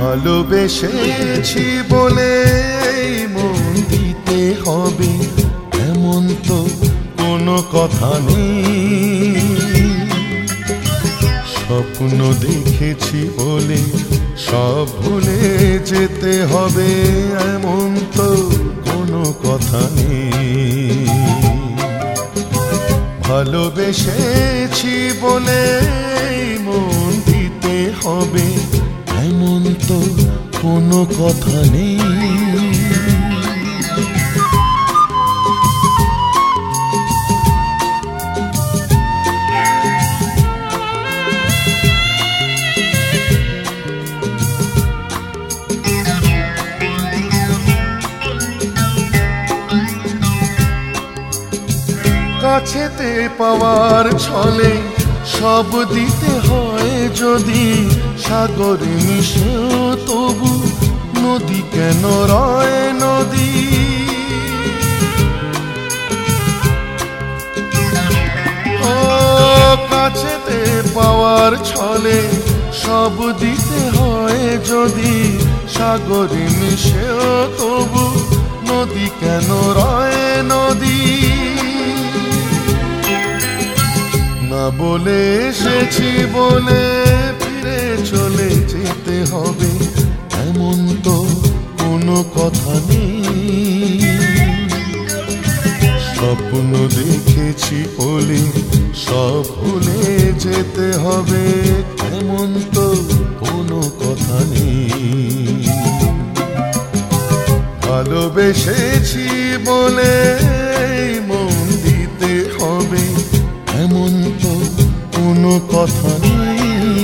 ভালোবেসেছি বলে মন দিতে হবে এমন তো কোনো কথা নেই। স্বপ্ন দেখেছি বলে সব ভুলে যেতে হবে এমন তো কোনো কথা নেই। ভালোবেসেছি বলে মন দিতে হবে এমন তো কোনো কথা নেই। কাছেতে পাওয়ার ছলে সব দিতে হয় যদি সাগরে মিশেও তবু নদী কেন রয় নদী। ও কাছেতে পাওয়ার ছলে সব দিতে হয় যদি সাগরে মিশেও তবু নদী কেন রয় নদী। না বলে এসেছি বলে ফিরে চলে যেতে হবে এমন তো কোনো কথা নেই। স্বপ্ন দেখেছি বলে সব ভুলে যেতে হবে এমন তো কোনো কথা নেই। ভালোবেসেছি বলে মন দিতে হবে এমন তো কোনো কথা নেই।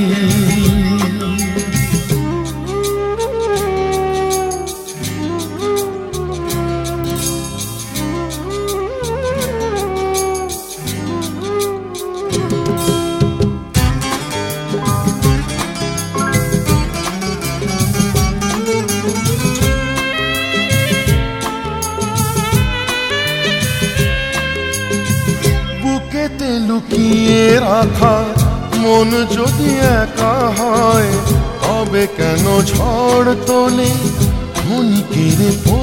বুকেতে লুকিয়ে রাখা মন যদি একা হয় তবে কেন ঝড় তোলে ক্ষণিকের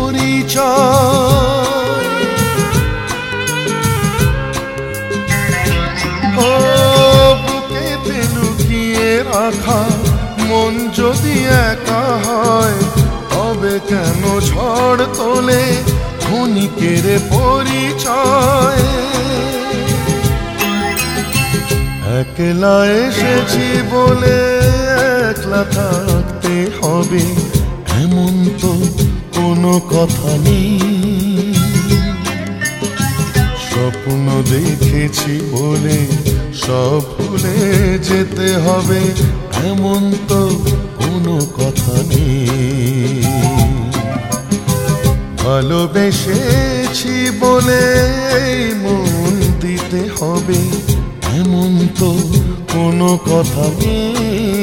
পরিচয়। ও বুকেতে লুকিয়ে রাখা মন যদি একা হয় তবে কেন ঝড় তোলে ক্ষণিকের পরিচয়। একলা এসেছি বলে একলা থাকতে হবে এমন তো কোনো কথা নেই। স্বপ্ন দেখেছি বলে সব ভুলে যেতে হবে এমন তো কোনো কথা নেই। ভালোবেসেছি বলে মন দিতে হবে এমন তো কোনো কথা নেই।